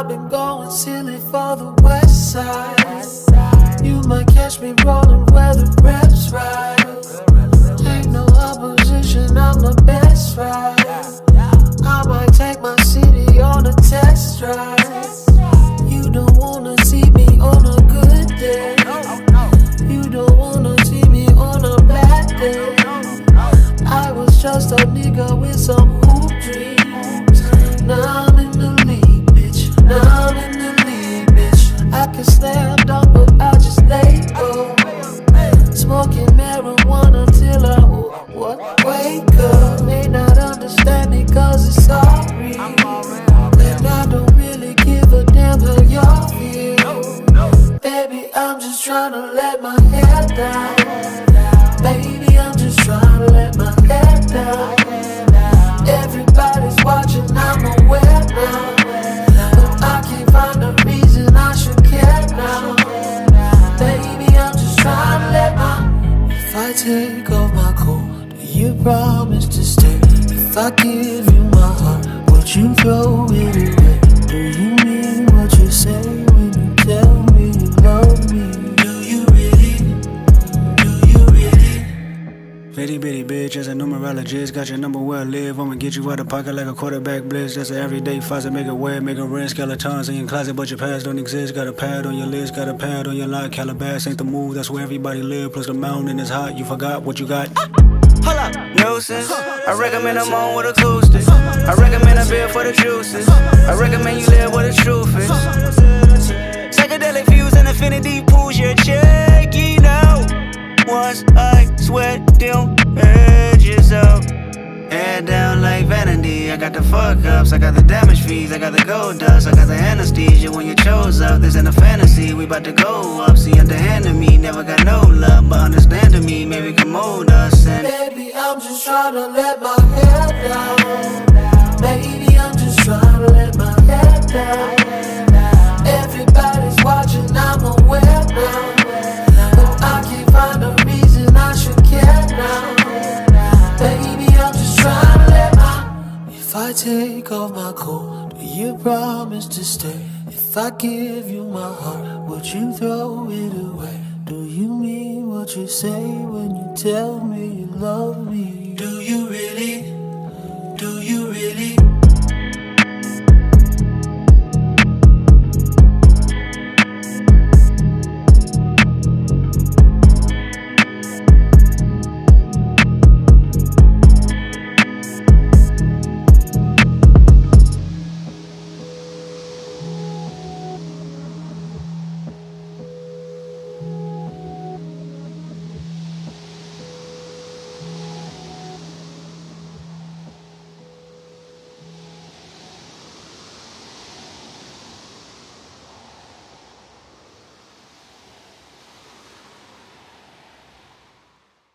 been going silly for the west side. You might catch me rolling where the reps ride. Ain't no opposition, I'm the best ride. I might take my city on a test drive. You don't wanna see me on a good day. You don't wanna see me on a bad day. I was just a nigga with some hoop dreams. Now I'm in the league, bitch. Now I'm in the league, bitch. I can slam dunk, but I just lay low. Smoking marijuana till I wake up. May not understand it cause it's all real. And I don't really give a damn how y'all feel. Baby, I'm just tryna let my hair down. Baby, I'm just tryna let my hair down. Everybody's watching, I'm aware now. But I can't find a reason I should care now. Baby, I'm just tryna let my... If I take off my coat, do you promise to stay? If I give you my heart, would you throw it away? Do you mean what you say when you tell me you love me? Do you really? Do you really? Bitty bitty bitch, as a numerologist, got your number where I live. I'ma get you out of pocket like a quarterback blitz. That's an everyday faucet, make it wet, make it rinse. Skeletons in your closet, but your past don't exist. Got a pad on your list, got a pad on your line. Calabas ain't the move, that's where everybody live. Plus the mountain is hot, you forgot what you got. Hold up, nuisance. I recommend I'm on with acoustics. I recommend a beer for the juices. I recommend you live where the truth is. Psychedelic views and infinity pools your check, you know. Once I sweat them edges out. Head down like vanity. I got the fuck ups, I got the damage fees, I got the gold dust, I got the anesthesia when you chose up. This ain't a fantasy, we bout to go up. See, underhanded me, never got no love, but understanding me, maybe can mold us. And baby, I'm just tryna let my hair down. Baby, I'm just tryna let my hair down. Everybody's watching, I'm aware now. But I can't find a reason I should care now. Baby, I'm just tryna let my... If I take off my coat, do you promise to stay? If I give you my heart, would you throw it away? Do you mean what you say when you tell me you love me? Do you really? Do you